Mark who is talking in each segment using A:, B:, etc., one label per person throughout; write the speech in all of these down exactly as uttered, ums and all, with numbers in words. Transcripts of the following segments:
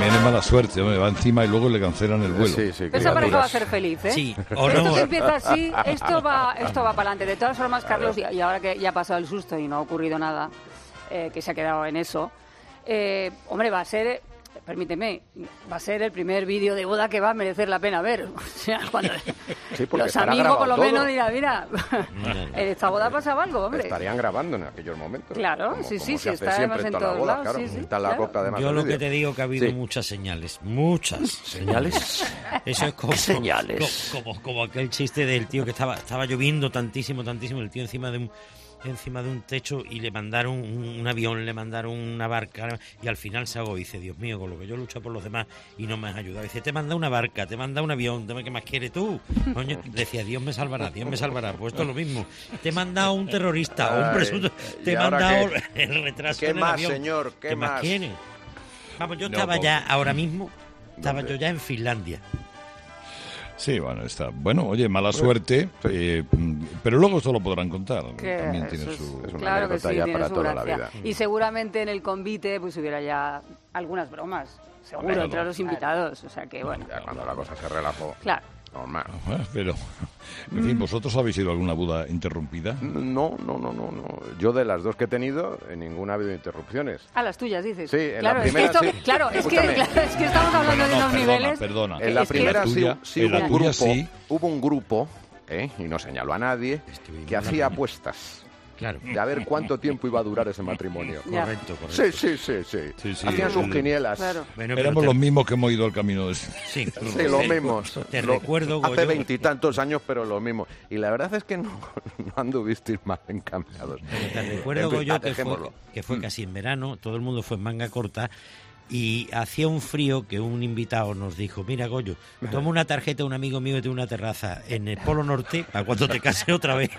A: también es mala suerte, hombre, va encima y luego le cancelan el vuelo.
B: Sí, sí,
C: Esa pareja va a ser feliz, ¿eh?
D: Sí, o
C: Esto
D: no.
C: que empieza así, esto va, esto va para adelante. De todas formas, Carlos, y ahora que ya ha pasado el susto y no ha ocurrido nada, eh, que se ha quedado en eso, eh, hombre, va a ser... Permíteme, va a ser el primer vídeo de boda que va a merecer la pena ver. O sea, cuando
B: Sí,
C: los amigos por lo
B: todo.
C: menos dirán, mira, en esta boda pasaba algo, hombre.
B: Estarían grabando en aquellos momentos.
C: Claro,
B: como,
C: sí,
B: como
C: sí,
B: se
C: sí,
B: hace
C: está
B: siempre
C: además en
B: todas las
C: todos
B: bodas,
C: lados,
B: claro.
C: sí, sí,
B: Está la
C: claro.
B: copla además
D: Yo
B: del
D: lo que
B: vídeo.
D: te digo que ha habido
B: Sí.
D: muchas señales, muchas
B: ¿Señales?
D: Eso es como,
B: ¿Qué señales?
D: Como, como, como aquel chiste del tío que estaba estaba lloviendo tantísimo, tantísimo, el tío encima de un encima de un techo y le mandaron un, un avión, le mandaron una barca y al final se ahogó. Dice, Dios mío, con lo que yo lucho por los demás y no me has ayudado. Dice, te manda una barca, te manda un avión, ¿qué más quieres tú? Coño, decía, Dios me salvará, Dios me salvará. Pues esto es lo mismo. Te manda un terrorista o un
B: Ay,
D: presunto...
B: ¿y
D: Te
B: ahora
D: manda
B: qué?
D: el retraso
B: ¿Qué
D: en el
B: más,
D: avión.
B: señor? ¿Qué
D: más
B: más?
D: quieres? Vamos, yo
A: No,
D: estaba
A: pobre.
D: ya, ahora mismo, estaba
B: ¿Dónde?
D: yo ya en Finlandia.
A: Sí, bueno, está. Bueno, oye, mala suerte, eh, pero luego esto lo podrán contar.
C: Que
A: También tiene
C: eso es-
A: su...
B: Es una
C: claro que
B: anécdota
C: sí,
B: ya
C: tiene
B: para
C: su
B: toda la
C: gracia.
B: vida.
C: Y seguramente en el convite pues hubiera ya algunas bromas, seguro,
A: Claro.
C: entre los invitados. O sea que, bueno,
B: Ya cuando la cosa se relajó,
C: claro.
B: normal.
A: Ah, Pero, en fin, ¿vosotros habéis ido a alguna boda interrumpida?
B: No, no, no, no, no. Yo de las dos que he tenido, en ninguna ha habido interrupciones.
C: A las tuyas, dices.
B: Sí, en
C: claro,
B: la
C: es que
B: primera
C: esto-
B: sí.
C: Claro, es que,
B: Escúchame.
C: claro, es que estamos hablando de
A: No,
C: unos
A: perdona,
C: niveles.
A: perdona.
B: En la
C: Es que-
B: primera sí,
A: tuya-
B: sí
A: en
B: hubo
A: la
B: un
A: tuya
B: grupo,
A: sí.
B: hubo un grupo, ¿eh? y no señaló a nadie,
D: Estoy viendo
B: que
D: la
B: hacía
D: primera.
B: apuestas
D: Claro.
B: de a ver cuánto tiempo iba a durar ese matrimonio.
C: Ya.
D: Correcto, correcto.
B: Sí, sí, sí, sí.
A: Sí, sí,
B: Hacían
A: sí.
B: sus quinielas.
C: Claro.
D: Bueno, pero
A: Éramos
D: te-
A: los mismos que hemos ido al camino de...
D: Sí,
B: Sí, lo mismo.
D: Te
B: Lo-
D: recuerdo,
B: Hace
D: Goyo,
B: veintitantos años, pero lo mismo. Y la verdad es que no, no anduvisteis mal encaminados.
D: pero te recuerdo,
B: En fin,
D: Goyo, que fue,
B: dejémoslo.
D: que fue casi en verano, todo el mundo fue en manga corta y hacía un frío que un invitado nos dijo, mira, Goyo, toma una tarjeta a un amigo mío que tiene una terraza en el Polo Norte para cuando te cases otra vez.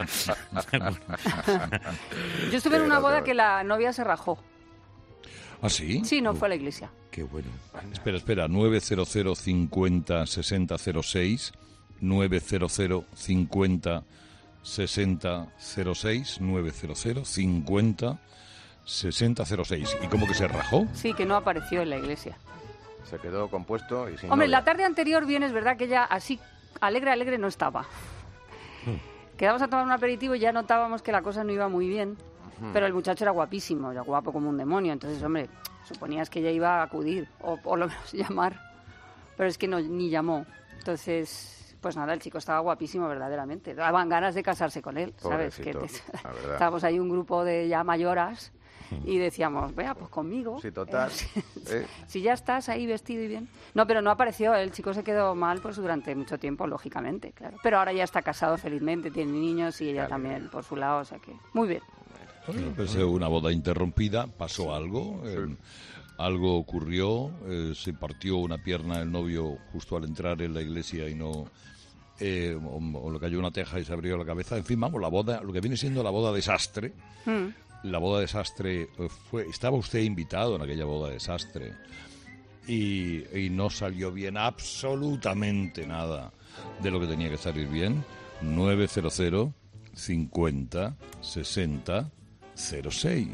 C: Yo estuve en
B: Sí,
C: una
B: no,
C: boda
B: no.
C: que la novia se rajó.
A: ¿Ah, sí?
C: Sí, no fue a la iglesia.
A: Qué bueno. Espera, espera, nueve cero cero cincuenta sesenta cero seis, nueve cero cero cincuenta sesenta cero seis, nueve cero cero cincuenta sesenta cero seis. ¿Y cómo que se rajó?
C: Sí, que no apareció en la iglesia.
B: Se quedó compuesto y sin
C: Hombre,
B: novia.
C: la tarde anterior bien es verdad que ella así alegre, alegre no estaba. Quedamos a tomar un aperitivo y ya notábamos que la cosa no iba muy bien. Pero el muchacho era guapísimo, era guapo como un demonio. Entonces, hombre, suponías que ella iba a acudir o por lo menos llamar. Pero es que no, ni llamó. Entonces, pues nada, el chico estaba guapísimo verdaderamente. Daban ganas de casarse con él, ¿sabes? Que
B: Pobrecito,
C: te-
B: la verdad.
C: estábamos ahí un grupo de ya mayoras y decíamos, vea, pues conmigo.
B: Sí, total.
C: Eh,
B: ¿eh?
C: Si ya estás ahí vestido y bien. No, pero no apareció. El chico se quedó mal pues durante mucho tiempo, lógicamente, claro. Pero ahora ya está casado felizmente, tiene niños y ella
B: Qué
C: también
B: alegría.
C: por su lado, o sea que muy bien.
A: Bueno, pues, eh, una boda interrumpida, pasó algo, eh, algo ocurrió, eh, se partió una pierna el novio justo al entrar en la iglesia y no... Eh, o, o le cayó una teja y se abrió la cabeza. En fin, vamos, la boda, lo que viene siendo la boda desastre.
C: Mm.
A: La boda desastre eh, fue, estaba usted invitado en aquella boda desastre y, y no salió bien absolutamente nada de lo que tenía que salir bien. nueve cero cero cincuenta sesenta cero seis.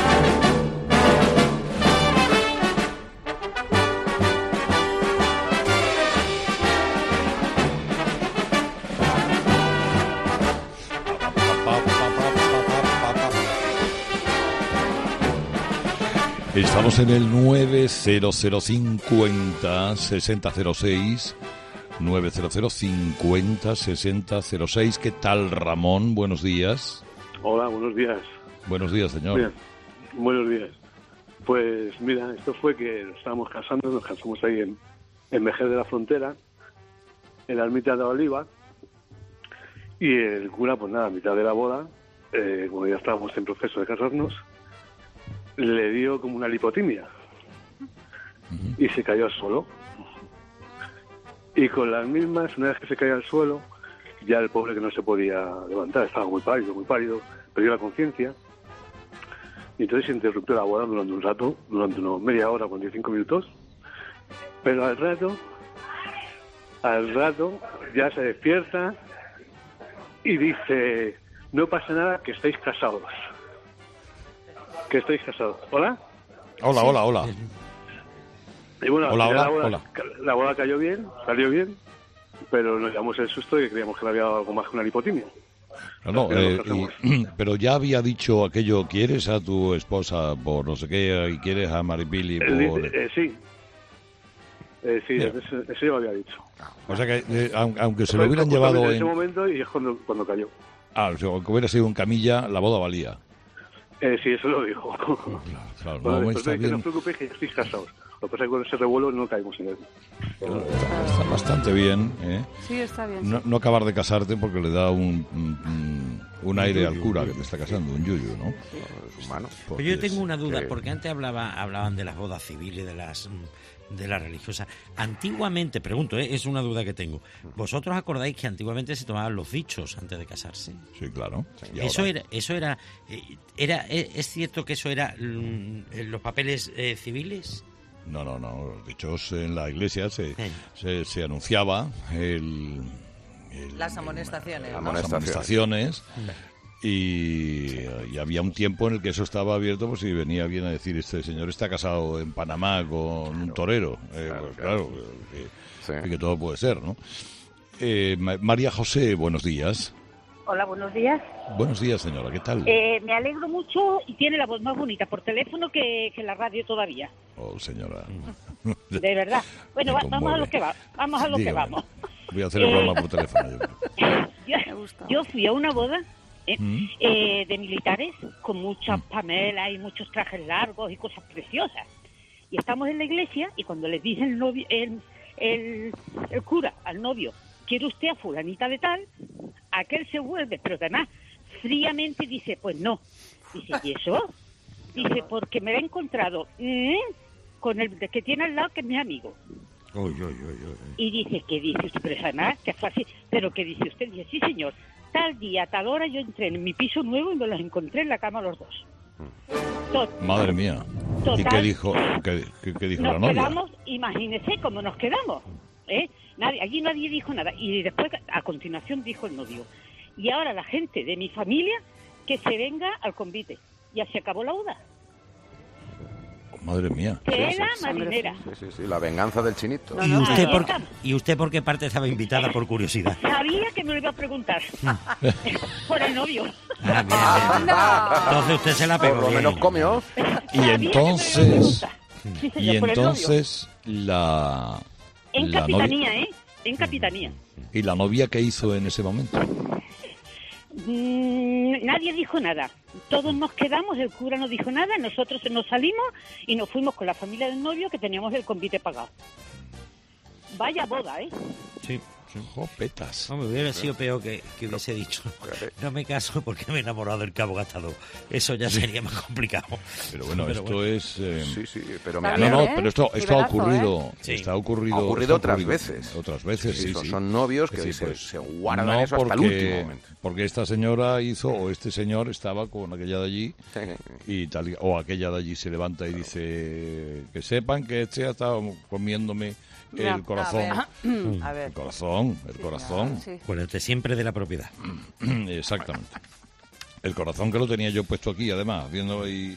A: Estamos en el nueve cero cero cincuenta sesenta cero seis, nueve cero cero cincuenta sesenta cero seis. ¿Qué tal, Ramón? Buenos días.
E: Hola, buenos días.
A: Buenos días, señor.
E: Bien, buenos días. Pues mira, esto fue que nos estábamos casando, nos casamos ahí en, en Vejer de la Frontera, en la ermita de la Oliva, y el cura, pues nada, a mitad de la boda, eh, cuando ya estábamos en proceso de casarnos, le dio como una lipotimia y se cayó al suelo. Y con las mismas, una vez que se cayó al suelo, ya el pobre que no se podía levantar, estaba muy pálido, muy pálido, perdió la conciencia. Y entonces se interrumpió la boda durante un rato, durante unos media hora, cuarenta y cinco minutos. Pero al rato, al rato, ya se despierta y dice, no pasa nada, que estáis casados. Que estáis casados. ¿Hola?
A: Hola, hola, hola.
E: Y bueno,
A: Hola,
E: al final
A: hola,
E: la boda,
A: hola.
E: ca- la boda cayó bien, salió bien, pero nos llevamos el susto de que creíamos que le había dado algo más que una lipotimia.
A: No, no,
E: Al final
A: eh,
E: nos casamos.
A: y- pero ya había dicho aquello, ¿quieres a tu esposa por no sé qué y quieres a Maripili
E: Él
A: por...?
E: dice, eh, sí. Eh, sí,
A: Bien.
E: eso, eso ya lo había dicho.
A: O sea que, eh, aun- aunque se
E: Fue
A: lo hubieran
E: justamente
A: llevado
E: en ese
A: en...
E: momento y es cuando, cuando cayó.
A: Ah, o sea, aunque hubiera sido en camilla, la boda valía.
E: Eh, sí, eso lo dijo.
A: Claro, claro,
E: Bueno,
A: no,
E: después
A: está
E: de que no
A: bien.
E: os preocupéis que ya estáis casados. Lo que pasa es que con ese revuelo no caímos en él.
A: Claro, está, está bastante bien, ¿eh?
C: Sí, está bien.
A: No,
C: sí.
A: no acabar de casarte porque le da un, un, un aire al cura que te está casando, un yuyu, ¿no?
B: Es humano.
D: Pero yo tengo una duda,
B: que-
D: porque antes hablaba, hablaban de las bodas civiles, de las mm, de las religiosas. Antiguamente, pregunto, ¿eh? Es una duda que tengo. ¿Vosotros acordáis que antiguamente se tomaban los dichos antes de casarse?
A: Sí, claro. Y
D: Eso
A: ahora-
D: era, eso era, eh, era, eh, ¿es cierto que eso era mm, en los papeles eh, civiles?
A: No, no, no. Los dichos en la iglesia se,
D: Sí.
A: se, se anunciaba el, el-
F: Las amonestaciones,
A: las
F: ¿no?
A: amonestaciones. Y, y había un tiempo en el que eso estaba abierto, pues si venía bien a decir, este señor está casado en Panamá con un torero. Eh,
B: Claro,
A: pues,
B: claro.
A: claro, que,
B: Sí.
A: y que todo puede ser, ¿no? Eh, Ma- María José, buenos días.
G: Hola, buenos días.
A: Buenos días, señora, ¿qué tal?
G: Eh, me alegro mucho y tiene la voz más bonita por teléfono que, que en la radio todavía.
A: Oh, señora.
G: De verdad. Bueno,
A: Me
G: va- vamos a lo
A: conmueve.
G: que va. Vamos a lo que
A: Dígame.
G: vamos.
A: Voy a hacer el
G: Eh,
A: programa por teléfono. Yo creo.
G: Yo, yo fui a una boda eh,
A: Mm.
G: eh, de militares con muchas
A: Mm.
G: pamelas y muchos trajes largos y cosas preciosas. Y estamos en la iglesia y cuando le dice el, novio, el, el, el cura al novio, ¿quiere usted a fulanita de tal? Aquel se vuelve, pero además fríamente dice, pues no. Dice, ¿y eso? Dice, porque me lo he encontrado mm, con el que tiene al lado, que es mi amigo.
D: Uy, uy, uy, uy.
G: Y dice, ¿qué dice usted? Pero además, que fue así. ¿Pero qué dice usted? Dice, sí, señor. Tal día, tal hora, yo entré en mi piso nuevo y me los encontré en la cama los dos. Tot-
A: Madre mía. ¿Y
G: Total.
A: qué dijo, qué, qué- qué dijo la
G: Nos
A: novia?
G: quedamos, imagínese cómo nos quedamos. ¿eh? Nadie, allí nadie dijo nada. Y después, a continuación, dijo el novio. Y ahora la gente de mi familia que se venga al convite. Ya se acabó la boda.
A: Madre mía.
G: Tela marinera.
B: Sí, sí, sí, la venganza del chinito.
D: ¿Y
G: no,
D: usted,
G: ahí
D: por,
G: estamos.
D: ¿Y usted por qué parte estaba invitada por curiosidad?
G: Sabía que me lo iba a preguntar. Por el novio.
D: Ah, mira, mira. Entonces usted se la pegó
B: Por lo
D: bien.
B: menos comió.
A: Y
G: Sabía que me lo iba a
A: entonces,
G: preguntar. Sí,
A: y
G: señor, por el novio.
A: entonces la,
G: En
A: la
G: capitanía,
A: novia,
G: ¿eh? En capitanía.
A: ¿y la novia qué hizo en ese momento?
G: Mm, nadie dijo nada. Todos nos quedamos, el cura no dijo nada, nosotros nos salimos y nos fuimos con la familia del novio que teníamos el convite pagado. Vaya boda, ¿eh?
D: Sí, sí.
A: Jopetas.
D: Hombre, hubiera sido peor que, que hubiese dicho, no me caso porque me he enamorado del cabo gastador. Eso ya sería más complicado.
A: Pero bueno,
D: Pero
A: esto
D: bueno.
A: es... eh,
B: Sí, sí, pero me
C: Está
A: No,
C: bien,
A: no,
C: ¿eh?
A: pero esto, esto ha
C: Nivelazo,
A: ocurrido,
D: Sí.
A: está ha ocurrido,
B: Ha ocurrido
A: está
B: otras veces.
A: Otras veces, sí,
B: son,
A: sí.
B: son novios que
A: Sí,
B: se,
A: pues,
B: se guardan
A: no
B: eso hasta el
A: porque-
B: último momento.
A: Porque esta señora hizo, o este señor estaba con aquella de allí, y tal, y- o aquella de allí se levanta y dice que sepan que este ha estado comiéndome
C: Ya.
A: el corazón.
F: A
A: El
F: ver,
A: corazón, el corazón.
C: Sí.
D: Acuérdate siempre de la propiedad.
A: Exactamente. El corazón que lo tenía yo puesto aquí, además, viendo y,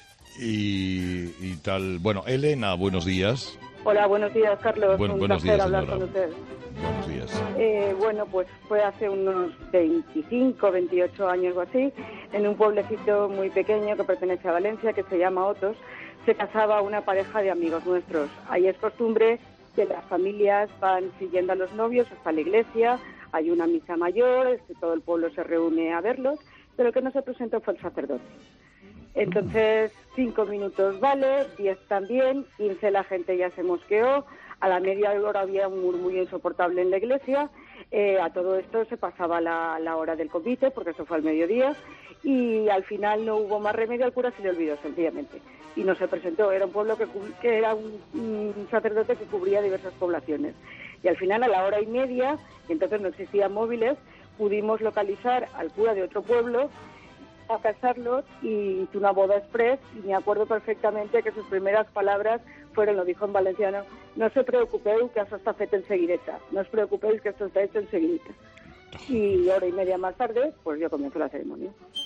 A: y, y tal. Bueno, Elena, buenos días.
H: Hola, buenos días, Carlos.
A: Buen-
H: Un
A: buenos
H: placer
A: días,
H: hablar
A: señora.
H: con usted.
A: Buenos días.
H: Eh, bueno, pues fue hace unos veinticinco, veintiocho años o así, en un pueblecito muy pequeño que pertenece a Valencia, que se llama Otos, se casaba una pareja de amigos nuestros. Ahí es costumbre que las familias van siguiendo a los novios hasta la iglesia, hay una misa mayor, este, todo el pueblo se reúne a verlos, pero que no se presentó fue el sacerdote. Entonces, cinco minutos vale, diez también, quince la gente ya se mosqueó, a la media hora había un murmullo insoportable en la iglesia, eh, a todo esto se pasaba la, la hora del convite, porque eso fue al mediodía, y al final no hubo más remedio, al cura se le olvidó sencillamente, y no se presentó, era un pueblo que, cu- que era un, un sacerdote que cubría diversas poblaciones. Y al final, a la hora y media, y entonces no existían móviles, pudimos localizar al cura de otro pueblo, a casarlos y hizo una boda express y me acuerdo perfectamente que sus primeras palabras fueron, lo dijo en valenciano, no se preocupéis que eso está feito enseguideta, no os preocupéis que esto está hecho enseguideta. Y hora y media más tarde, pues yo comienzo la ceremonia.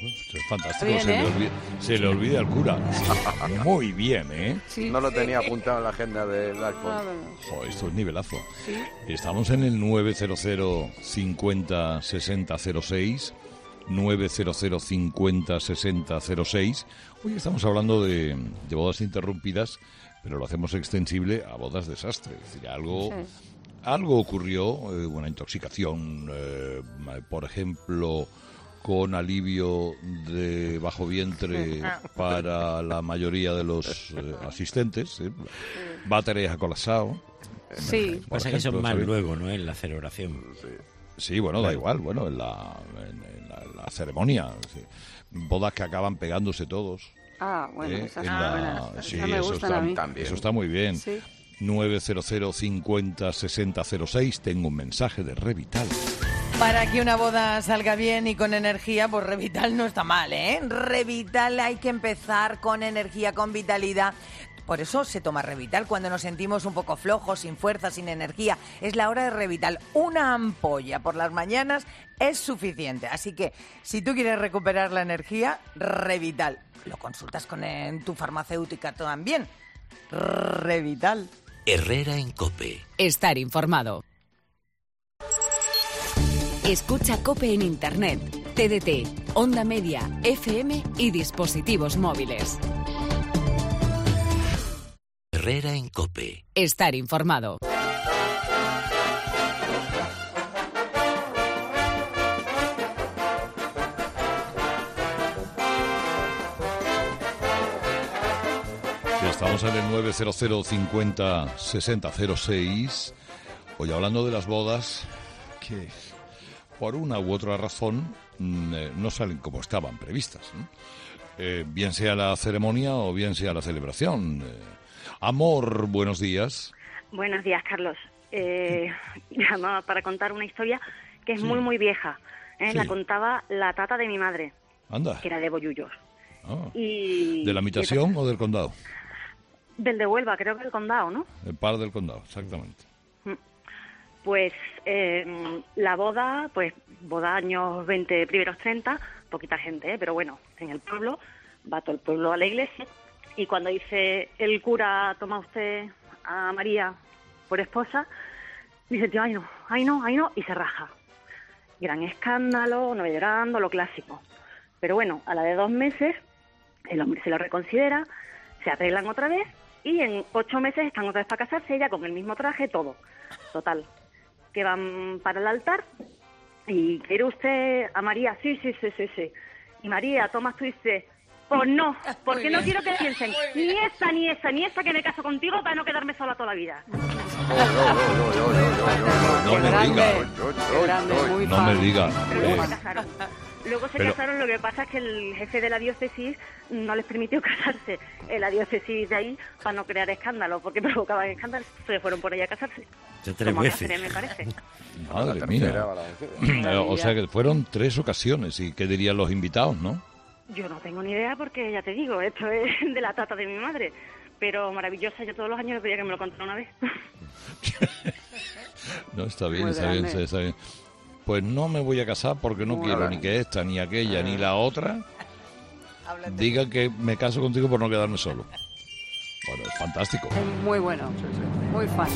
A: Esto es fantástico,
C: Bien,
A: se,
C: ¿eh?
A: le olvida, se le olvida al cura. Muy bien, ¿eh?
C: Sí.
B: No lo tenía apuntado en la agenda del iPhone.
C: Ah, bueno.
A: Joder, esto es nivelazo.
C: Sí.
A: Estamos en el nueve cero cero cincuenta sesenta cero seis, nueve cero cero cincuenta sesenta cero seis. Hoy estamos hablando de, de bodas interrumpidas, pero lo hacemos extensible a bodas desastre. Es decir, algo,
C: Sí.
A: algo ocurrió, eh, una intoxicación, eh, por ejemplo, con alivio de bajo vientre para la mayoría de los eh, asistentes. ¿eh? Váteres a colapsado.
C: Sí.
A: Por
D: Pasa que eso es
A: ejemplo,
D: más
A: ¿sabes?
D: luego, ¿no? En la celebración.
A: Sí, bueno, da igual, bueno, en la, en, en la, la ceremonia. Sí. Bodas que acaban pegándose todos.
C: Ah, bueno,
A: ¿eh?
C: esas
A: En
C: son
A: la-
C: buenas.
A: sí,
C: Esas me
A: eso
C: gustan
A: está,
C: a mí.
B: también.
A: eso está muy bien.
C: Sí.
A: nueve cero cero cincuenta sesenta cero seis. Tengo un mensaje de Revital.
F: Para que una boda salga bien y con energía, pues Revital no está mal, ¿eh? Revital hay que empezar con energía, con vitalidad. Por eso se toma Revital cuando nos sentimos un poco flojos, sin fuerza, sin energía. Es la hora de Revital. Una ampolla por las mañanas es suficiente. Así que si tú quieres recuperar la energía, Revital. Lo consultas con en tu farmacéutica también. Revital.
I: Herrera en COPE.
J: Estar informado. Escucha COPE en Internet, T D T, Onda Media, F M y dispositivos móviles.
I: Herrera en COPE.
J: Estar informado.
A: Estamos en el nueve cero cero cincuenta sesenta cero seis. Hoy hablando de las bodas que por una u otra razón mm, eh, no salen como estaban previstas, ¿no? Eh, bien sea la ceremonia o bien sea la celebración. Eh, Amor, buenos días.
K: Buenos días, Carlos. Eh, llamaba para contar una historia que es muy, muy vieja. ¿eh?
A: Sí.
K: La contaba la tata de mi madre,
A: Anda.
K: que era de Bollullos.
A: Ah.
K: Y,
A: ¿De la habitación o del condado?
K: Del de Huelva, creo que del condado, ¿no?
A: El par del condado, exactamente.
K: Pues eh, la boda, pues boda años veinte, primeros treinta, poquita gente, ¿eh? Pero bueno, en el pueblo, va todo el pueblo a la iglesia, y cuando dice el cura, toma usted a María por esposa, dice, tío, ay no, ay no, ay no, y se raja. Gran escándalo, no llorando, lo clásico. Pero bueno, a la de dos meses, el hombre se lo reconsidera, se arreglan otra vez, y en ocho meses están otra vez para casarse, ella con el mismo traje, todo. Total, que van para el altar, y ¿quiere usted a María? Sí, sí, sí, sí, sí. Y María, tomas tú y dices, pues no, porque no quiero que piensen ni esa, ni esa, ni esa que me caso contigo para no quedarme sola toda la vida.
A: No me diga.
C: Muy
A: No me
C: fan.
A: diga.
K: Pero luego
A: Eh,
K: se casaron. Luego se
A: pero-
K: casaron, lo que pasa es que el jefe de la diócesis no les permitió casarse en la diócesis de ahí para no crear escándalo, porque provocaban escándalos, se fueron por allá a casarse.
D: De tres
K: Como a
D: veces.
K: Cáceres, me parece.
A: Madre
B: La
A: mía.
B: tercera va la vencida.
A: O sea que fueron tres ocasiones. ¿Y qué dirían los invitados, no?
K: Yo no tengo ni idea porque, ya te digo, esto es de la tata de mi madre. Pero maravillosa, yo todos los años le pedía que me lo contara una vez.
A: No, está bien,
C: Muy
A: está bien,
C: grande.
A: está bien. Pues no me voy a casar porque no
C: Muy
A: quiero
B: grande.
A: ni que esta, ni aquella, ni la otra
F: Háblate.
A: diga que me caso contigo por no quedarme solo. Bueno, es fantástico.
C: Es muy bueno. Muy fan.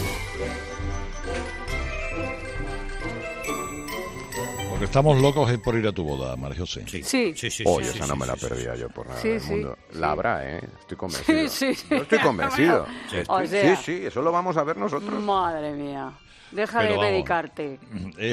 A: Porque estamos locos es por ir a tu boda, María José.
D: Sí,
C: Sí.
D: sí, sí.
B: Oye,
D: sí,
B: esa
D: sí,
B: no me
D: sí,
B: la
D: sí.
B: perdía yo por nada
C: Sí,
B: del
C: sí,
B: mundo.
C: sí.
B: La habrá, ¿eh? Estoy convencido.
C: Sí, sí.
B: Yo estoy convencido.
C: Sí.
B: Estoy-
C: O sea-
B: sí, sí, eso lo vamos a ver nosotros.
C: Madre mía. Deja
A: Pero
C: de
A: vamos.
C: dedicarte.
A: Eh,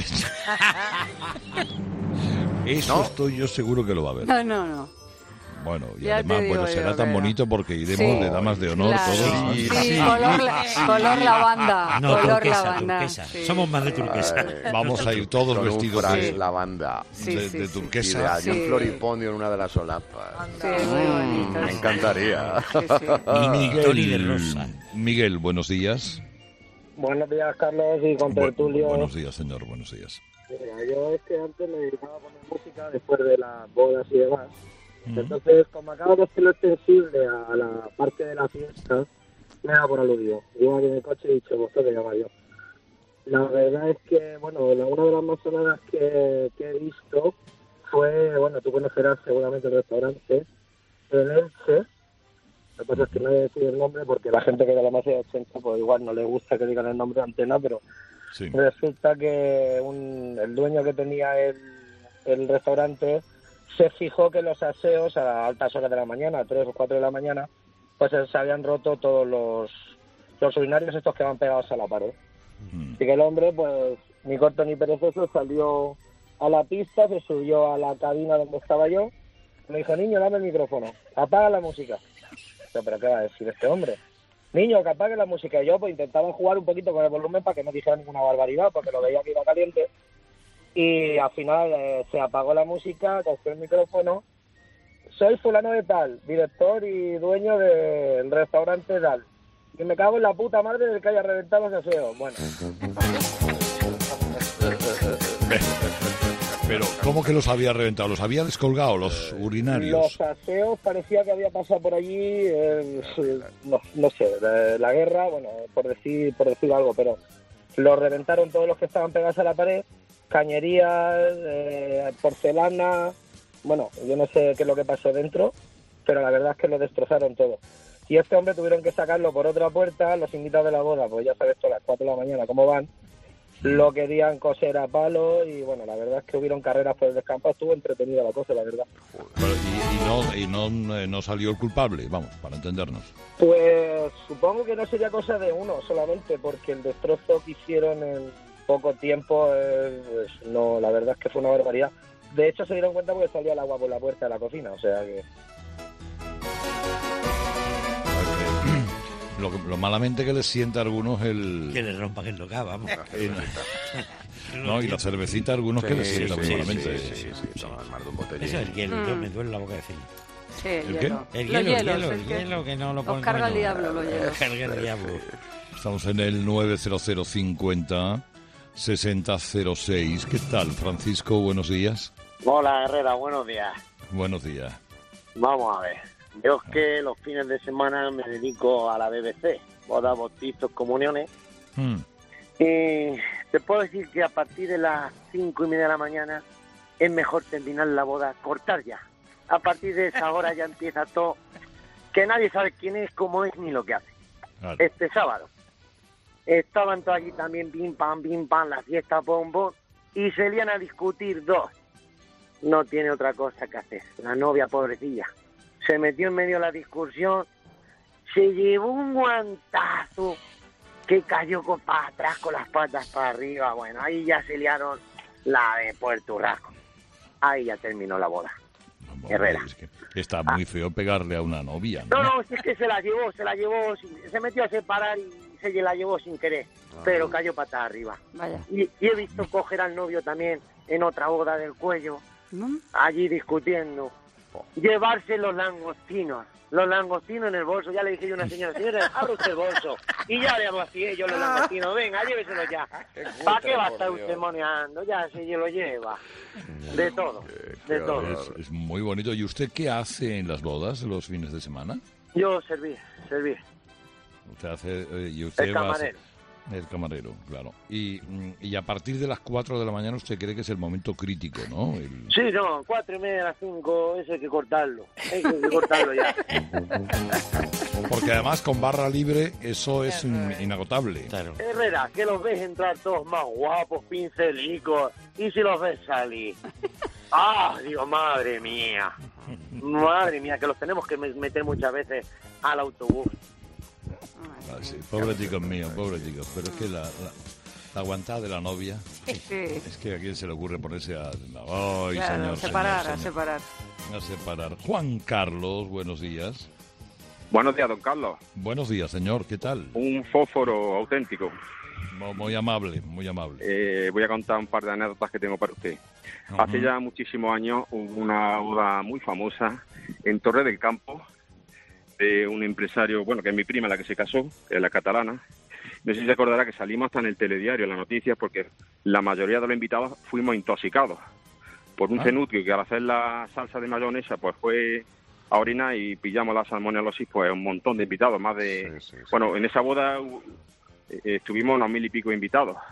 A: Eso
B: ¿No?
A: estoy yo seguro que lo va a ver.
C: No, no, no.
A: Bueno, y
C: Ya te
A: además,
C: digo
A: bueno, será
C: yo
A: tan
C: que-
A: bonito porque iremos
C: Sí.
A: de damas de honor
C: Claro.
A: todos.
C: Sí,
B: Sí.
C: Color, la- color lavanda.
D: No,
C: color
D: turquesa,
C: lavanda.
D: turquesa.
C: Sí.
D: Somos más de turquesa.
B: Ay,
A: Vamos a ir todos
B: con un
A: vestidos
B: frac
A: de,
B: lavanda.
C: Sí,
A: de-
C: sí,
A: de
C: sí.
B: Y de
A: turquesa.
B: algún
C: Sí.
B: floripondio en una de las solapas.
C: Sí, muy bonito.
B: Me encantaría.
C: Sí, sí.
A: Miguel,
D: Tony de Rosa.
A: Miguel, buenos días.
L: Buenos días, Carlos, y con
A: Bu-
L: tertulio.
A: buenos días, señor, buenos días.
L: Mira, yo es que antes me dedicaba a poner música después de las bodas y demás.
A: Ujú.
L: Entonces, como acabo de hacerlo extensible a la parte de la fiesta, me da por aludido. Yo aquí en el coche he dicho, vosotros llama yo. La verdad es que, bueno, la- una de las más sonadas que, que he visto fue, bueno, tú conocerás seguramente el restaurante, en Elche. Lo que pasa es que no voy a decir el nombre porque la gente que de la masa de ochenta, pues igual no le gusta que digan el nombre de Antena, pero sí. Resulta que un, el dueño que tenía el, el restaurante se fijó que los aseos a altas horas de la mañana, a tres o cuatro de la mañana, pues se habían roto todos los, los urinarios estos que van pegados a la pared. Mm. Así que el hombre, pues, ni corto ni perezoso, salió a la pista, se subió a la cabina donde estaba yo, me dijo, niño, dame el micrófono, apaga la música. ¿Pero qué va a decir este hombre? Niño, que apague la música. Y yo pues intentaba jugar un poquito con el volumen para que no dijera ninguna barbaridad, porque lo veía que iba caliente. Y al final eh, se apagó la música, cogió el micrófono. Soy fulano de tal, director y dueño del restaurante tal. Y me cago en la puta madre del que haya reventado los aseos. Bueno.
A: Pero, ¿cómo que los había reventado? ¿Los había descolgado, los urinarios?
L: Los aseos parecía que había pasado por allí, eh, no, no sé, la, la guerra, bueno, por decir por decir algo, pero los reventaron todos los que estaban pegados a la pared, cañerías, eh, porcelana, bueno, yo no sé qué es lo que pasó dentro, pero la verdad es que lo destrozaron todo. Y este hombre tuvieron que sacarlo por otra puerta, los invitados de la boda, pues ya sabes, a las cuatro de la mañana cómo van, lo querían coser a palo y bueno, la verdad es que hubieron carreras por el descampado, estuvo entretenida la cosa, la verdad.
A: Y, y, no, y no, eh, no salió el culpable, vamos, para entendernos.
L: Pues supongo que no sería cosa de uno solamente, porque el destrozo que hicieron en poco tiempo, eh, pues no, la verdad es que fue una barbaridad. De hecho se dieron cuenta porque salía el agua por la puerta de la cocina, o sea que...
A: Lo, lo malamente que les sienta a algunos el...
D: Que les rompan el local, vamos.
A: El, no, y la cervecita a algunos sí, que les sienta sí, muy malamente.
B: Sí, sí, sí, sí, sí.
D: Eso es el hielo, mm. yo me duele la boca de decirlo.
C: Sí, el,
A: ¿El
C: hielo.
A: qué?
D: El hielo,
C: los
D: el
C: hielos,
D: hielo,
C: el
D: el
C: que...
D: hielo que no lo ponen.
C: Os carga el diablo, los hielos.
D: Carga el diablo.
A: Estamos en el nueve cero cero cincuenta sesenta cero seis. ¿Qué tal, Francisco? Buenos días.
M: Hola, Herrera, buenos días.
A: Buenos días.
M: Vamos a ver. Yo es que los fines de semana me dedico a la B B C, bodas, bautizos, comuniones. Hmm. Y te puedo decir que a partir de las cinco y media de la mañana es mejor terminar la boda, cortar ya. A partir de esa hora ya empieza todo, que nadie sabe quién es, cómo es, ni lo que hace. Vale. Este sábado estaban todos allí también, pim, pam, pim, pam, la fiesta, pom, pom, y se iban a discutir dos. No tiene otra cosa que hacer. La novia, pobrecilla, se metió en medio de la discusión, se llevó un guantazo que cayó con, para atrás con las patas para arriba. Bueno, ahí ya se liaron la de Puerto Rico. Ahí ya terminó la boda.
A: No,
M: Herrera.
A: Es que está muy ah. feo pegarle a una novia, ¿no?
M: No, no, es que se la llevó, se la llevó, se metió a separar y se la llevó sin querer, ah. pero cayó patas arriba.
C: Vaya.
M: Y, y he visto coger al novio también en otra boda del cuello, ¿Mm? allí discutiendo. Llevarse los langostinos, los langostinos en el bolso. Ya le dije yo a una señora, señora, abre usted el bolso. Y ya le vacié yo los langostinos. Venga, lléveselo ya. ¿Para qué va a estar usted moneando? Ya se lo lleva. De todo, de todo.
A: Es, es muy bonito. ¿Y usted qué hace en las bodas los fines de semana?
M: Yo servir, servir.
A: Usted hace... Eh, y usted
M: el camarero.
A: Va a El camarero, claro. Y, y a partir de las cuatro de la mañana usted cree que es el momento crítico, ¿no? El...
M: Sí, no, cuatro y media a las cinco, eso hay que cortarlo. Hay que cortarlo ya.
A: Porque además con barra libre eso es in, inagotable.
M: Claro. Herrera, que los ves entrar todos más guapos, pincelicos, y si los ves salir. ¡Ah! Digo, madre mía. Madre mía, que los tenemos que meter muchas veces al autobús.
A: Ah, sí. Pobre chicos míos, pobre chicos. Pero es que la, la, la aguantada de la novia,
C: sí.
A: Es que a quién se le ocurre ponerse a... ¡Ay,
C: claro,
A: señor,
C: separar,
A: señor,
C: a
A: señor.
C: separar.
A: A separar. Juan Carlos, buenos días.
N: Buenos días, don Carlos.
A: Buenos días, señor, ¿qué tal?
N: Un fósforo auténtico.
A: Muy, muy amable, muy amable.
N: Eh, voy a contar un par de anécdotas que tengo para usted. Uh-huh. Hace ya muchísimos años hubo una boda muy famosa en Torre del Campo, de un empresario, bueno, que es mi prima la que se casó, que es la catalana. No sé si se acordará que salimos hasta en el telediario, en las noticias, porque la mayoría de los invitados fuimos intoxicados por un ah. cenutrio que al hacer la salsa de mayonesa pues fue a orinar y pillamos la salmonelosis, pues un montón de invitados, más de... Sí, sí, sí. Bueno, en esa boda eh, estuvimos unos mil y pico invitados.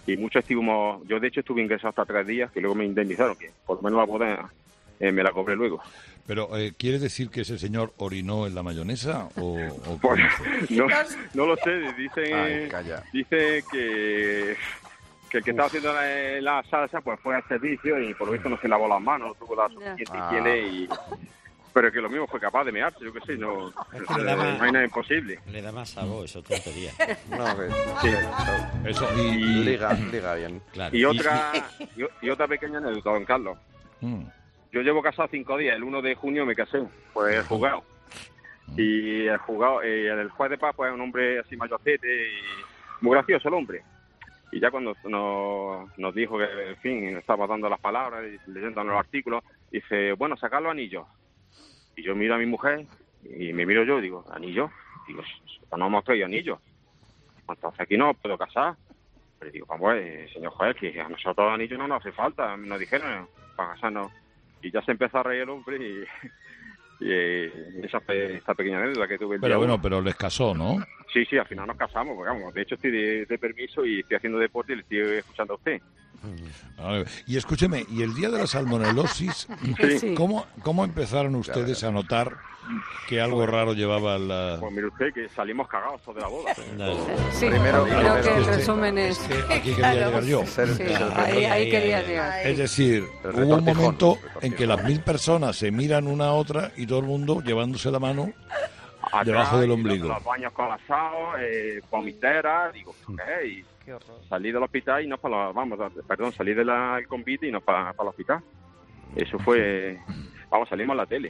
N: y muchos estuvimos, yo de hecho estuve ingresado hasta tres días, que luego me indemnizaron, que por lo menos la boda eh, me la cobré luego.
A: Pero, eh, ¿quiere decir que ese señor orinó en la mayonesa o, o
N: pues, no, no lo sé, dice,
B: Ay, calla.
N: dice que, que el que estaba haciendo la, la salsa pues fue al servicio y por lo visto no se lavó las manos, no tuvo la suficiente
B: Ah.
N: higiene y... Pero que lo mismo fue capaz de mearse, yo qué sé, no,
D: que le da más-
N: no hay nada imposible.
D: Le da más sabor, eso es tontería.
B: No, que,
N: Sí.
A: Eso, y,
N: Y-
B: liga, liga bien.
D: Claro.
N: Y otra, y, y otra pequeña anécdota, don Carlos.
A: Mm.
N: Yo llevo casado cinco días, el uno de junio me casé, pues el juzgado. Y el juzgado, eh, el juez de paz, pues es un hombre así mayorcete y muy gracioso el hombre. Y ya cuando nos, nos dijo que, en fin, nos estaba dando las palabras y leyendo los artículos, dice, bueno, sacar los anillos. Y yo miro a mi mujer y me miro yo y digo, ¿anillos? Digo, no hemos traído anillos. Entonces aquí no puedo casar. Pero digo, vamos, eh, señor juez, que a nosotros anillos no nos hace falta, nos dijeron para casarnos. Y ya se empezó a reír el hombre y, y, eh, esa fue esta pequeña anécdota que tuve el
A: Pero
N: día
A: bueno,
N: uno.
A: pero les casó, ¿no?
N: Sí, sí, al final nos casamos, porque, vamos, de hecho estoy de, de permiso y estoy haciendo deporte y le estoy escuchando a usted.
A: A ver, y escúcheme, ¿y el día de la salmonelosis,
N: Sí.
A: ¿cómo, cómo empezaron ustedes a notar que algo raro llevaba la...?
N: Pues mire usted que salimos cagados todos de la boda.
C: Sí,
B: Primero-
C: creo
B: primero-
C: que el
A: Este-
C: resumen es...
A: es que aquí quería llegar yo.
B: Ser-
C: Sí,
B: ser-
C: ahí, ahí quería llegar.
A: Es decir,
B: El
A: hubo un
B: retortijón,
A: momento
B: retortijón.
A: en que las mil personas se miran una a otra y todo el mundo llevándose la mano
N: Atrás,
A: debajo del
N: y
A: ombligo.
N: Los, los baños colapsados, eh, vomiteras, digo, ¿qué? Y salí del hospital y no para la, vamos, perdón, salí del convite y no para, para el hospital. Eso fue, vamos, salimos a la tele.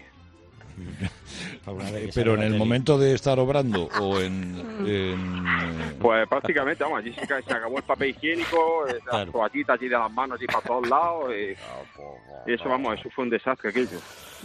A: Eh, Pero en el momento de estar obrando o en... en-
N: Pues prácticamente, vamos, allí se, ca- se acabó el papel higiénico, eh, las toallitas allí de las manos allí para todos lados. eh, y eso, vamos, eso fue un desastre aquello.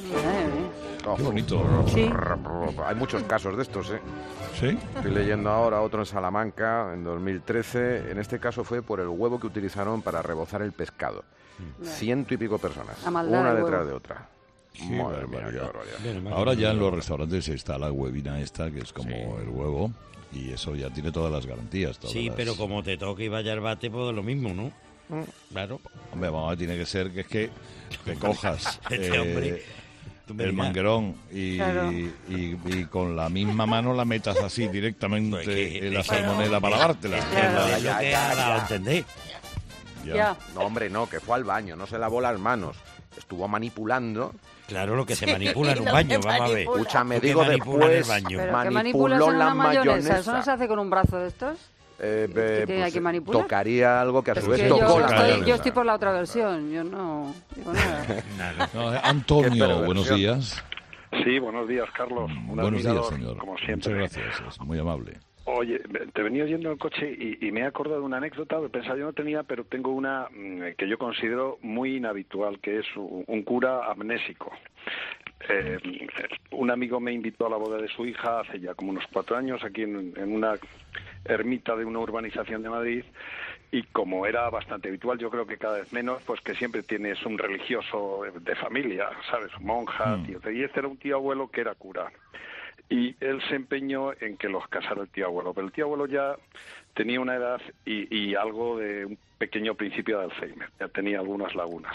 A: Qué bonito.
C: Sí.
B: Hay muchos casos de estos, ¿eh?
A: ¿Sí?
B: Estoy leyendo ahora otro en Salamanca, en dos mil trece. En este caso fue por el huevo que utilizaron para rebozar el pescado. Ciento y pico personas,
C: A maldad
B: una
C: del
B: detrás
C: huevo.
B: de otra.
A: Qué
B: Madre mía,
A: barbaridad.
B: qué barbaridad.
A: Ahora ya en los restaurantes está la huevina esta, que es como el huevo, y eso ya tiene todas las garantías. Todas
D: Sí,
A: las-
D: pero como te toque y vaya al bate, pues lo mismo, ¿no? Claro.
A: Hombre, vamos, tiene que ser que es que te cojas
D: Este
A: eh,
D: hombre, tú me
A: el
D: dirás.
A: manguerón y,
C: Claro.
A: y, y con la misma mano la metas así directamente
D: Pues que-
A: en la
D: es-
A: salmonela para lavártela.
C: Claro.
D: Es lo que ha dado a entender.
A: Ya.
C: Ya.
B: No, hombre, no, que fue al baño, no se lavó las manos. Estuvo manipulando.
D: Claro, lo que se
F: Sí,
D: manipula en un
F: lo
D: baño,
F: que
D: vamos a ver.
F: manipula.
B: Escúchame,
D: ¿Tú qué
B: digo
D: manipulas en el
B: después,
D: baño?
C: ¿Pero qué
B: manipuló
C: manipulas en
B: la
C: una mayonesa?
B: mayonesa.
C: ¿Eso no se hace con un brazo de estos?
B: Eh,
C: ¿Qué
B: eh,
C: hay que manipular?
B: tocaría algo que a
C: Es
B: su vez
C: que
B: tocó
C: yo
B: la
C: estoy,
B: mayonesa.
C: yo estoy por la otra versión, yo no digo nada.
D: Nada.
A: No, eh,
B: Qué
A: Antonio,
B: perversión.
A: buenos días.
E: Sí, buenos días, Carlos. Un
A: Buenos días,
E: admirador,
A: señor.
E: como
A: Muchas
E: siempre.
A: gracias, es muy amable.
E: Oye, te venía oyendo en el coche y, y me he acordado de una anécdota que pensaba yo no tenía, pero tengo una mm, que yo considero muy inhabitual, que es un, un cura amnésico. Eh, un amigo me invitó a la boda de su hija hace ya como unos cuatro años aquí en, en una ermita de una urbanización de Madrid, y como era bastante habitual, yo creo que cada vez menos, pues que siempre tienes un religioso de familia, ¿sabes? Monja,
A: Mm.
E: tío. Y este era un tío abuelo que era cura. Y él se empeñó en que los casara el tío abuelo, pero el tío abuelo ya tenía una edad y, y algo de un pequeño principio de Alzheimer, ya tenía algunas lagunas.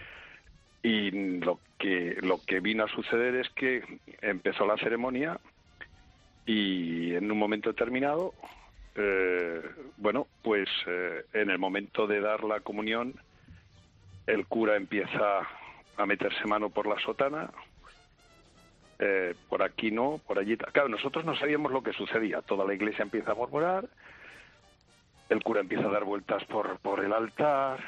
E: Y lo que lo que vino a suceder es que empezó la ceremonia y en un momento determinado, eh, bueno, pues eh, en el momento de dar la comunión, el cura empieza a meterse mano por la sotana. Eh, por aquí no, por allí. Claro, nosotros no sabíamos lo que sucedía. Toda la iglesia empieza a murmurar, el cura empieza a dar vueltas por, por el altar,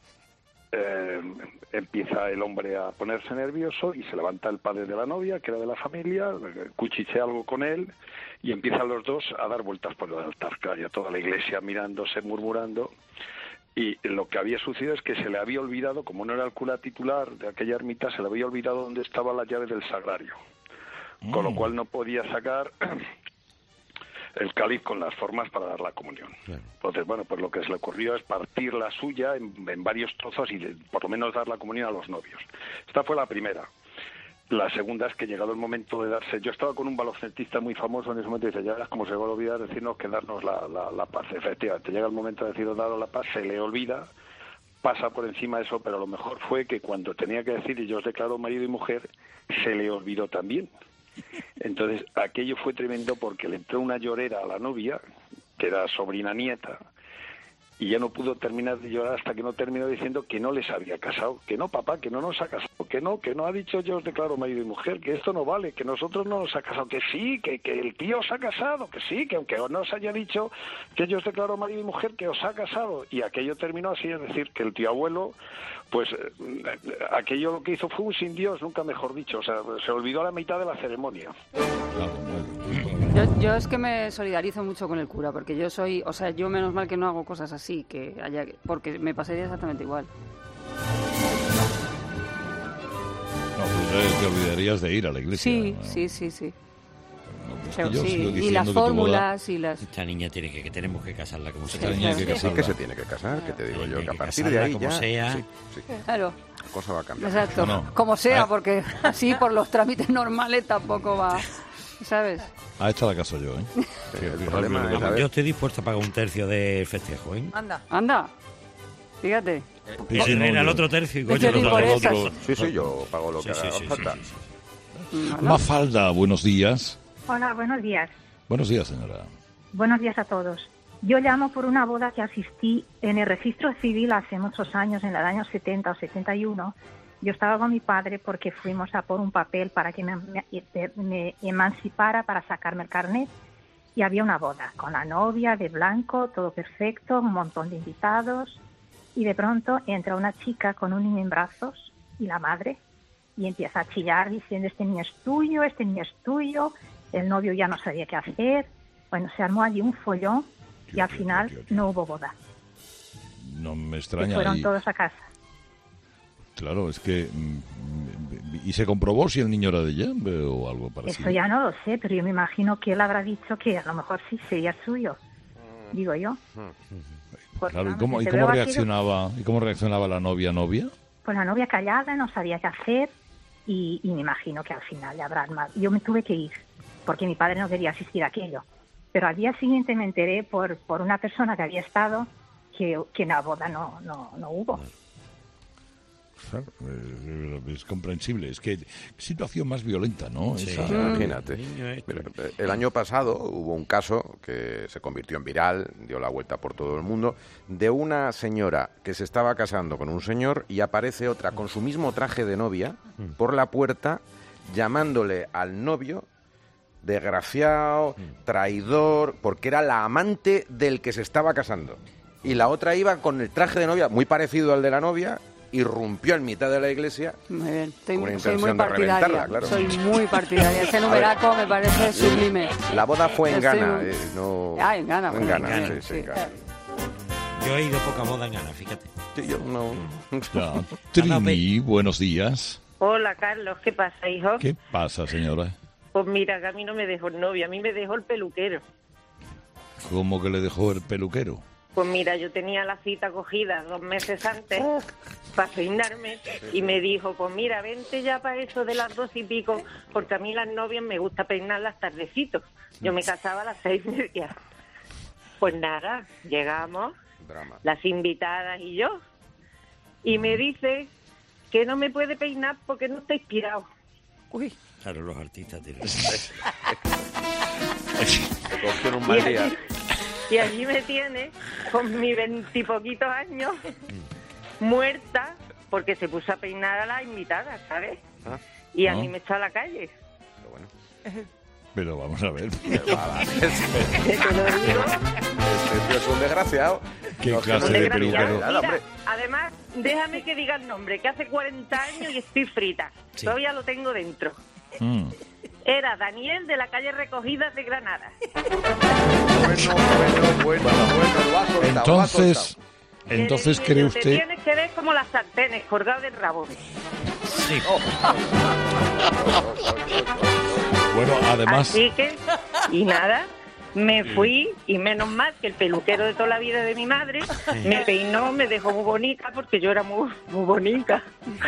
E: eh, empieza el hombre a ponerse nervioso y se levanta el padre de la novia, que era de la familia, cuchichea algo con él y empiezan los dos a dar vueltas por el altar. Claro, ya toda la iglesia mirándose, murmurando. Y lo que había sucedido es que se le había olvidado, como no era el cura titular de aquella ermita, se le había olvidado dónde estaba la llave del sagrario. Con lo cual no podía sacar el cáliz con las formas para dar la comunión. Entonces, bueno, pues lo que se le ocurrió es partir la suya en, en varios trozos y de- por lo menos dar la comunión a los novios. Esta fue la primera.
O: La segunda es que llegado el momento de darse... Yo estaba con un baloncestista muy famoso en ese momento y dice, ya verás cómo se va a olvidar decirnos que darnos la, la, la paz. Efectivamente, llega el momento de deciros daros la paz, se le olvida, pasa por encima de eso, pero lo mejor fue que cuando tenía que decir, y yo os declaro marido y mujer, se le olvidó también. Entonces, aquello fue tremendo porque le entró una llorera a la novia, que era sobrina nieta, y ya no pudo terminar de llorar hasta que no terminó diciendo que no les había casado, que no, papá, que no nos ha casado, que no, que no ha dicho yo os declaro marido y mujer, que esto no vale, que nosotros no nos ha casado, que sí, que, que el tío os ha casado, que sí, que aunque no os haya dicho que yo os declaro marido y mujer, que os ha casado. Y aquello terminó así, es decir, que el tío abuelo, pues aquello lo que hizo fue un sin Dios, nunca mejor dicho, o sea, se olvidó la mitad de la ceremonia.
C: Yo, yo es que me solidarizo mucho con el cura, porque yo soy, o sea, yo menos mal que no hago cosas así, que haya, porque me pasaría exactamente igual.
A: No, pues te olvidarías de ir a la iglesia.
C: Sí,
A: ¿no?
C: sí, sí, sí.
A: Pues
C: Pero
A: yo
C: sí,
A: sigo
C: y
A: diciendo
C: las
A: que tu
C: fórmulas
A: boda-
C: y las...
D: Esta niña tiene que, que tenemos que casarla como
A: Esta
D: sea.
A: niña hay que
B: Sí,
A: casarla.
B: que se tiene que casar, que te digo yo, que a
D: que
B: partir de
D: casarla
B: ahí
D: como
B: ya...
D: sea.
B: Sí, sí,
C: Claro,
B: la cosa va a cambiar.
C: exacto.
A: No, no.
C: Como sea,
A: Ah.
C: porque así por los trámites normales tampoco va, ¿sabes?
A: A esta la caso yo, ¿eh?
B: el
A: Fijaros
B: problema
A: lo que
B: es,
A: te
B: a
A: digo.
B: ver,
D: Yo estoy dispuesto a pagar un tercio del festejo, ¿eh?
F: Anda.
C: Anda, fíjate.
A: Sí, sí, no,
D: Era el
A: yo-
D: otro tercio y
C: Yo
D: coño,
C: ni
D: lo
C: por
D: pago
C: esas.
D: otro.
B: Sí, sí, yo pago lo que
D: Sí,
B: haga
D: sí, sí,
B: falta.
D: sí, sí, sí.
C: Bueno,
A: Mafalda, buenos días.
P: Hola, buenos días.
A: Buenos días, señora.
P: Buenos días a todos. Yo llamo por una boda que asistí en el registro civil hace muchos años, en el año setenta o setenta y uno. Yo estaba con mi padre porque fuimos a por un papel para que me, me, me emancipara, para sacarme el carnet. Y había una boda con la novia de blanco, todo perfecto, un montón de invitados. Y de pronto entra una chica con un niño en brazos y la madre y empieza a chillar diciendo este niño es tuyo, este niño es tuyo. El novio ya no sabía qué hacer. Bueno, se armó allí un follón y
A: Tío,
P: al
A: tío,
P: final
A: tío, tío, tío.
P: no hubo boda.
A: No me
P: Y
A: extraña.
P: fueron
A: y-
P: todos a casa.
A: Claro, es que... mm, ¿Y se comprobó si el niño era de ella o algo parecido?
P: Eso ya no lo sé, pero yo me imagino que él habrá dicho que a lo mejor sí sería suyo. Digo yo. Porque,
A: Claro, ¿y
P: vamos,
A: cómo, y
P: desde
A: cómo
P: luego aquello-
A: reaccionaba, ¿y cómo reaccionaba la novia novia?
P: Pues la novia callada, no sabía qué hacer y, y me imagino que al final le habrán mal. Yo me tuve que ir porque mi padre no quería asistir a aquello. Pero al día siguiente me enteré por, por una persona que había estado que, que en la boda no, no, no hubo.
A: Claro, eh, es comprensible. Es que qué situación más violenta, ¿no?
B: Sí,
A: Esa-
B: imagínate.
D: Niño este.
B: Mira, el año pasado hubo un caso que se convirtió en viral, dio la vuelta por todo el mundo, de una señora que se estaba casando con un señor y aparece otra con su mismo traje de novia por la puerta llamándole al novio desgraciado, traidor, porque era la amante del que se estaba casando. Y la otra iba con el traje de novia muy parecido al de la novia, irrumpió en mitad de la iglesia.
C: Muy bien, estoy,
B: Con una
C: soy muy
B: intención de
C: partidaria.
B: reventarla, claro.
C: Soy muy partidaria. Ese numeraco me parece sublime.
B: La boda fue en
C: Estoy
B: Ghana,
C: muy-
B: eh, no...
C: Ah, en Ghana,
B: En
C: bueno,
B: Ghana,
C: en
B: sí,
C: Ghana,
B: sí,
C: sí.
B: en Ghana.
D: Yo he ido poca boda en Ghana, fíjate.
B: Sí, yo no...
A: Ya. Trini, buenos días.
Q: Hola, Carlos, ¿qué pasa, hijo?
A: ¿Qué pasa, señora?
Q: Pues mira, que a mí no me dejó el novio, a mí me dejó el peluquero.
A: ¿Cómo que le dejó el peluquero?
Q: Pues mira, yo tenía la cita cogida dos meses antes para peinarme y me dijo, pues mira, vente ya para eso de las dos y pico, porque a mí las novias me gusta peinarlas tardecitos. Yo me casaba a las seis y media. Pues nada, llegamos,
B: Drama.
Q: las invitadas y yo, y me dice que no me puede peinar porque no está inspirado.
C: Uy.
D: Claro, los artistas tienen.
B: Te cogió en un
Q: Y
B: mal día.
Q: allí, y allí me tiene, con mis veintipoquitos años, muerta, porque se puso a peinar a las invitadas, ¿sabes?
B: Ah.
Q: Y a
A: Ah.
Q: mí me echó a la calle.
A: Pero vamos a ver.
Q: Que te lo digo.
B: Este tío es un desgraciado.
A: ¿Qué
B: No, que
A: clase
B: no
A: de
B: es
A: peluquero?
B: desgraciado,
Q: Mira,
B: hombre.
Q: además, déjame que diga el nombre, que hace cuarenta años y estoy frita.
D: Sí.
Q: Todavía lo tengo dentro.
A: Mm.
Q: Era Daniel de la calle Recogidas de Granada.
B: Bueno, bueno, bueno, bueno, lo ha soltado, lo ha
A: Entonces,
B: soltado.
A: entonces
Q: Que
A: cree
Q: Te
A: usted...
Q: tienes que ver como las sartenes colgadas del rabo.
D: Sí.
A: Bueno, además...
Q: Así que, y nada, Me fui y menos mal que el peluquero de toda la vida de mi madre me peinó, me dejó muy bonita porque yo era muy, muy bonita.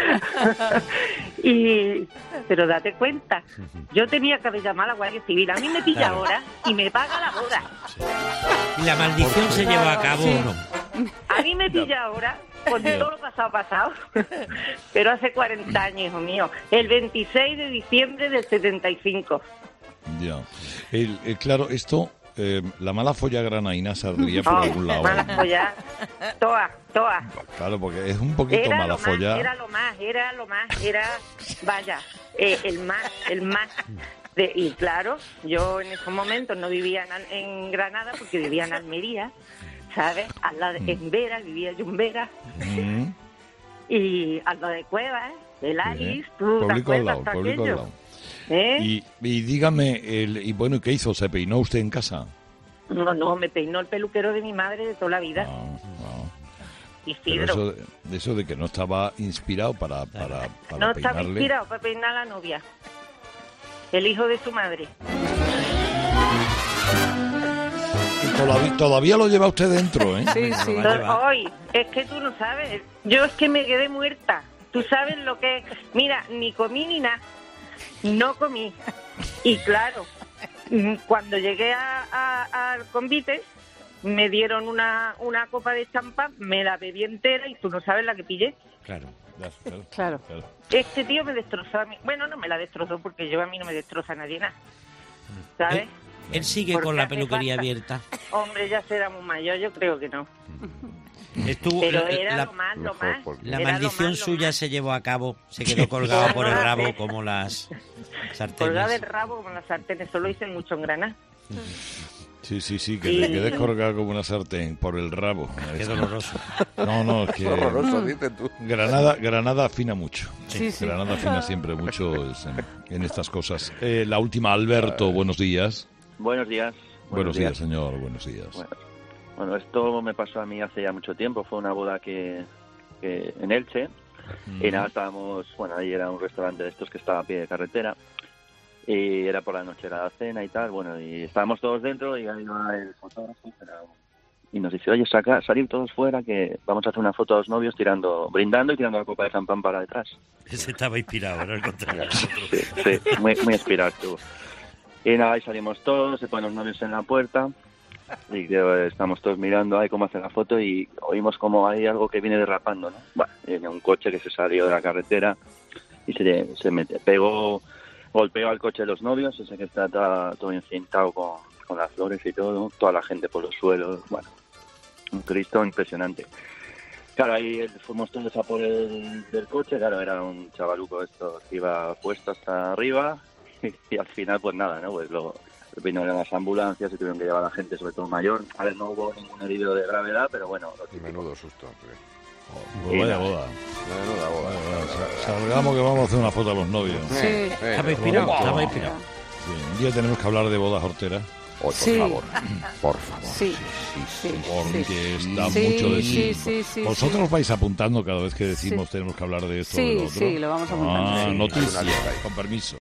Q: y Pero date cuenta, yo tenía que haber llamado a la Guardia Civil. A mí me pilla
D: Claro.
Q: ahora y me paga la boda.
D: ¿Y la maldición se llevó a cabo o no?
Q: A mí me pilla ahora con todo lo pasado pasado. Pero hace cuarenta años, hijo mío. El veintiséis de diciembre del setenta y cinco.
A: Ya. El, el- claro, esto, eh, la mala folla granaína saldría por
Q: No,
A: algún lado.
Q: mala folla. Toa, toa.
A: Claro, porque es un poquito
Q: Era
A: mala
Q: lo más,
A: folla.
Q: era lo más, era lo más, era, vaya, eh, el más, el más. De, y claro, yo en esos momentos no vivía en, en Granada porque vivía en Almería, ¿sabes? Al lado de, en Vera, vivía yo en Vera,
A: Mm,
Q: y al lado de Cuevas, el Aris,
A: sí.
Q: tú te
A: Pueblico al
Q: acuerdas
A: lado,
Q: de
A: pueblico al
Q: aquello.
A: lado.
Q: ¿Eh?
A: Y, y dígame, el, y bueno, ¿qué hizo? ¿Se peinó usted en casa?
Q: No, no, me peinó el peluquero de mi madre de toda la vida.
A: Pero
Q: Isidro.
A: eso, de- de eso de que no estaba inspirado para, para, para
Q: No estaba
A: peinarle.
Q: inspirado para peinar a la novia. El hijo de su madre.
A: Y todavía, todavía lo lleva usted dentro, ¿eh?
Q: Sí, sí. Hoy, es que tú no sabes. Yo es que me quedé muerta. Tú sabes lo que es. Mira, ni comí ni nada. No comí. Y claro, mm, cuando llegué a- a- al convite, me dieron una, una copa de champán, me la bebí entera y tú no sabes la que pillé.
D: Claro.
C: Claro.
Q: Este tío me destrozó a mí. Bueno, no me la destrozó porque yo a mí no me destroza nadie nada. ¿Sabes?
D: Él, él sigue
Q: Porque
D: con la
Q: hace
D: peluquería
Q: falta.
D: abierta.
Q: Hombre, ya será muy mayor, yo creo que no.
D: Estuvo,
Q: Pero
D: la-
Q: era
D: la,
Q: lo más, lo más.
D: la
Q: Era lo
D: maldición
Q: más, lo
D: suya se llevó a cabo, se quedó colgado por el rabo como las
Q: Colgada
D: sartenes.
Q: del rabo como las sartenes, eso lo dicen mucho en Granada.
A: Sí, sí, sí, que
Q: Sí.
A: te quedes colgado como una sartén por el rabo.
D: Qué doloroso.
A: No, no, es que...
B: Horroroso, dices tú.
A: Granada, Granada afina mucho.
B: Sí, sí.
A: Granada afina siempre mucho es en, en estas cosas. Eh, la última, Alberto, buenos días.
R: Buenos días.
A: Buenos días, señor, buenos días.
R: Bueno, bueno, esto me pasó a mí hace ya mucho tiempo. Fue una boda que, que en Elche.
A: Mm.
R: Y nada, estábamos, bueno, ahí era un restaurante de estos que estaba a pie de carretera. Y era por la noche, era la cena y tal. Bueno, y estábamos todos dentro y ahí va el fotógrafo. Era- Y nos dice, oye, saca, salir todos fuera que vamos a hacer una foto a los novios tirando, brindando y tirando la copa de champán para detrás.
D: Ese estaba inspirado, no al contrario.
R: Sí, sí, muy, muy inspirado estuvo. Y nada, ahí salimos todos, se ponen los novios en la puerta y que estamos todos mirando ahí cómo hacen la foto y oímos como hay algo que viene derrapando, ¿no? Bueno, viene un coche que se salió de la carretera y se, se mete, pegó, golpeó al coche de los novios, ese que está todo, todo encintado con, con las flores y todo, toda la gente por los suelos, bueno, un Cristo impresionante. Claro, ahí fuimos todos a por el del coche, claro, era un chavaluco esto que iba puesto hasta arriba y, y al final pues nada, ¿no? Pues luego vinieron las ambulancias y tuvieron que llevar a la gente, sobre todo mayor. A ver, no hubo ningún herido de gravedad, pero bueno.
B: Menudo susto.
A: Pues vaya boda.
B: Menuda boda.
A: Sa- Salgamos que vamos a hacer una foto a los novios.
B: Sí.
D: Estaba inspirado,
A: Vamos.
D: estaba inspirado.
A: Sí, un día tenemos que hablar de bodas horteras.
B: Oh, por
C: Sí.
B: favor, por favor.
C: Sí, sí,
A: Porque
C: sí.
A: da
C: Sí,
A: mucho de
C: sí,
A: sí.
C: sí, sí,
A: Vosotros
C: sí.
A: vais apuntando cada vez que decimos
C: Sí.
A: tenemos que hablar de esto o
C: Sí,
A: de lo otro.
C: sí, lo vamos apuntando.
A: Ah,
C: Sí.
A: noticia,
B: Hay una lista ahí.
A: con permiso.